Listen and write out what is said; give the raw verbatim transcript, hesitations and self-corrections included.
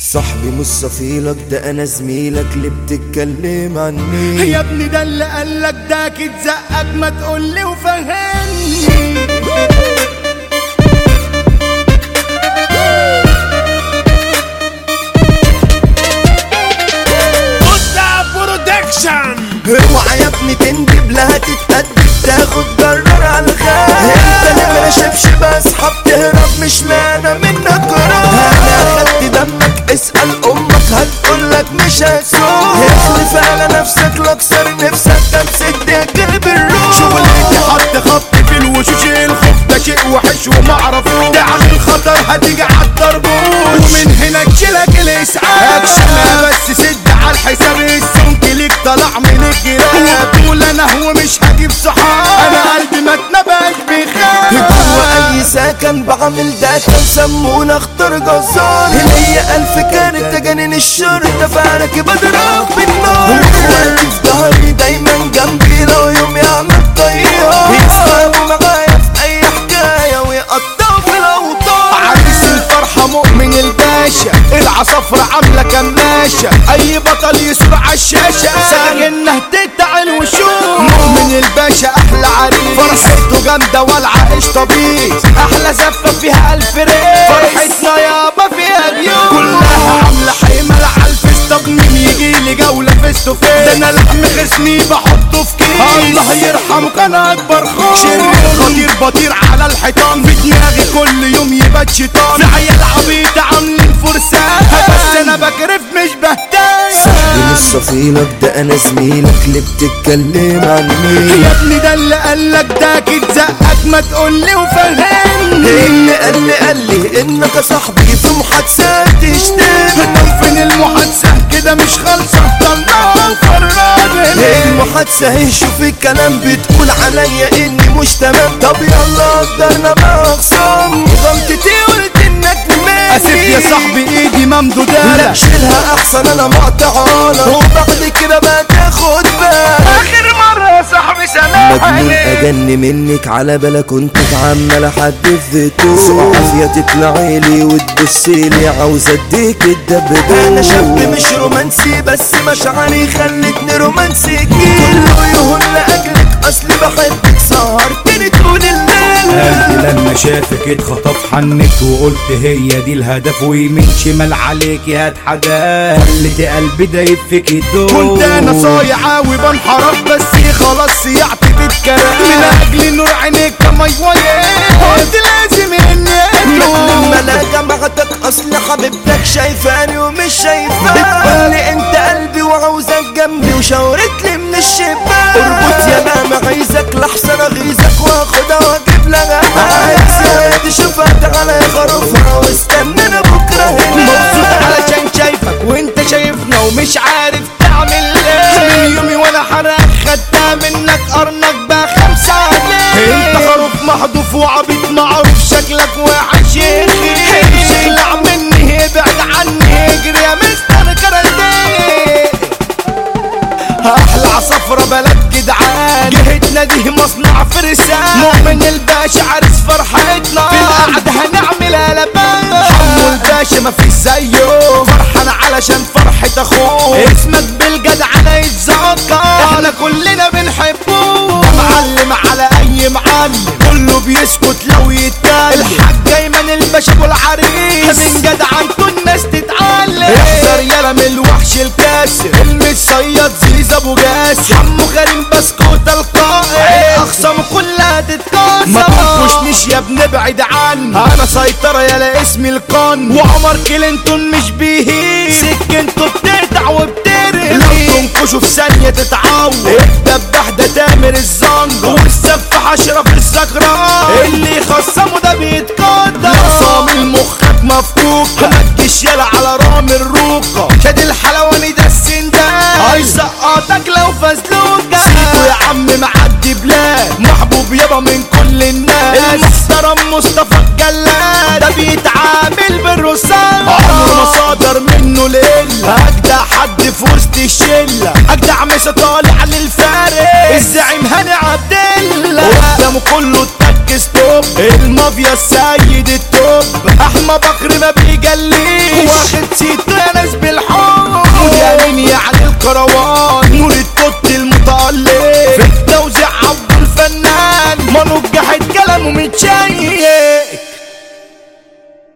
صاحبي مش صفيلك، ده انا زميلك اللي بتتكلم عني. يا ابني ده اللي قالك ده اكيد زقك، ما تقولي وفهمني. اوعى يا ابني تندب، لا هتتأدب تاخد جرار على الخير. انت نمرة شبشب اصحاب تهرب، مش معنى منك قرار. انا اخدت دمك اسأل امك هتقولك مش هسوق. اخلف على نفسك لاكسر نفسك تمسك ديك بالروح. شغلتي حط خط في الوشوش، الخوف ده شيء وحش ومعرفوش. ده عامل خطر هتيجي عالضربوش، ومن هنا تشيلك الاسعاف. اكشنها بس سد على الحساب، السمك ليك طلع من الجيران. وبقول انا هو مش هجيب صحاب، انا قلبي ما اتنبهش بخاف. جوا اي سكن بعمل ده كان سمونا اختار جزار. هي الف كانت تجنن الشرطة فانا بضرب بالنار. اخواتي في ظهري دايما جنبي لو يوم يعمل طيار. يسمعوا معايا في اي حكاية ويقطعوا في الاوطان. عريس الفرحة مؤمن الباشا، العصافرة عاملة كماشة. اي بطل يسور عالشاشة، ساكنه تقطع الوشوش. مؤمن الباشا احلى عريس، فرحته جامدة والعة قشطة بيس. احلى زفة فيها الف ريس، فرحتنا يابا فيها بيوت. كلها عاملة حمل عالفيس، طب مين يجيلي جولة فيس تو فيس؟ ده انا لحم خصمي بحطه في كيس. الله يرحمه كان اكبر خوف. شرير خطير بطير على الحيطان، في دماغي كل يوم يبات شيطان. في عيال عبيطة عاملين فرسان، بس انا بكرف مش بهتان. صاحبي مش صفيلك، ده انا زميلك اللي بتتكلم عني. يا ابني ده اللي قالك ده اكيد زقك، ما تقولي وفهمني. اللي قال لي قال لي انك يا صاحبي في محادثات تشتم. طب فين المحادثة كده مش خالصة، طلعوا فرادني. المحادثة اهي شوف الكلام بتقول عليا اني مش تمام. طب يلا قدرنا بقى اخصام، غلطتي قلت انك مني. اسف يا صاحبي ايدي ممدودة، لا شيلها احسن انا مقطعانا. وبعد كده بقى تاخد بالك، اخر مرة يا صاحبي سامحني. مجنون اجن منك على بلكونتك عمال احدف طوق. عافية تطلعي لي وتبصيلي عاوزة اديك الدبدوب. انا شاب مش رومانسي بس مشاعري خلتني رومانسي. كله يهون لاجلك اصلي بحبك، سهرتني طول الليل. قلبي لما شافك اتخطف حنك، وقلت هي دي الهدف، ويمين شمال عليكي هتحداها. خليتي قلبي دايب فيك الدور. كنت انا صايعة وبنحرف بس خلاص سيعت بالكلام. من اجل نور عينيك كميوية قلت لازم اني لما لا جمعتك اصل حبيبتك شايفاني ومش شايفاني. بتقولي انت قلبي وعاوزك جنبي، وشاورت لي من الشباك. اربط يا ماما عايزك لحسن اغيظك واخدها واجيب لها. عايزة تشوفها تعالى خروفها واستنانا بكره هنا. مبسوط علشان شايفك وانت شايفنا ومش عارف تعمل ايه. من يومي وانا حرق خدتها منك قرنك بقى خمسة عليك. انت خروف محذوف وعبيط معروف، شكلك وحش يا اخي. امشي اخلع مني ابعد عني، اجري يا مستر كرندي. احلى عصفرة بلد جدعان، جهتنا دي مصنع فرسان. مؤمن الباشا عرس فرحتنا، في القعدة هنعملها لبان. حمو الباشا مفيش زيه، فرحان علشان فرحة اخوه. اسمك بالجدعنة يتذكر، احنا كلنا بنحبه. ده معلم على اي معلم، كله بيسكت لو يتكلم. الحاج ايمن الباشا ابو العريس، من جدعنته الناس تتعلم. احذر يالا من الوحش الكاسر، المتصيد زيزو ابو جاسر. حمو كريم بسكوت القائد، اخصام كلها تتكسر. ما تنكشنيش يا ابني ابعد عني، انا سيطرة يالا اسمي القن. وعمر كلينتون مش بيهيب، سكنته بتقطع وبترقي. لو تنكشوا في ثانية تتعور، الدباح ده تامر الزنجر، والسفاح اشرف السكران. اللي يخصمه ده بيتقدر، صامل مخك مفكوكة. ما تجيش يالا على رامي الروكة، شاد الحلواني ده السندان. هيسقطك لو فزلوكة. سيبه يا عم معدي بلاد، محبوب يابا من كل الناس. المحترم مصطفى الجلاد، ده بيتعامل بالرصاص. عمره ما صادر منه ليلة، اجدع حد في وسط الشلة. اجدع مش طالع للفارق، الزعيم هاني عبد الله. قدامه كله التك ستوب، المافيا السيد التوب. احمد بكر ما بيجليش، واخد سيت كلامه متشاف.